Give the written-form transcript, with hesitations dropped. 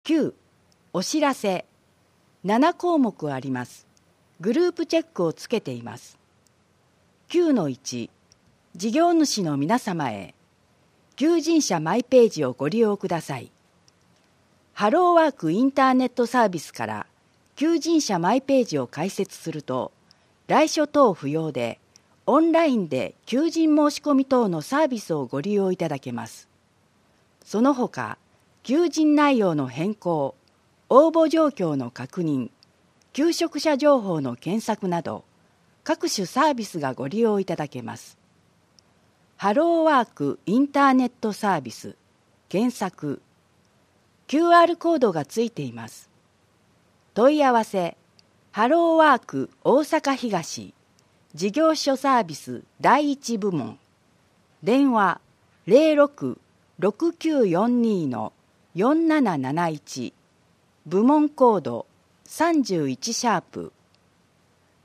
9、お知らせ。7項目あります。グループチェックをつけています。9-1、事業主の皆様へ、求人者マイページをご利用ください。ハローワークインターネットサービスから求人者マイページを開設すると、来所等不要で、オンラインで求人申し込み等のサービスをご利用いただけます。その他、求人内容の変更、応募状況の確認、求職者情報の検索など、各種サービスがご利用いただけます。ハローワークインターネットサービス、検索、QR コードがついています。問い合わせ、ハローワーク大阪東、事業所サービス第一部門、電話06-6942-4771、部門コード31#。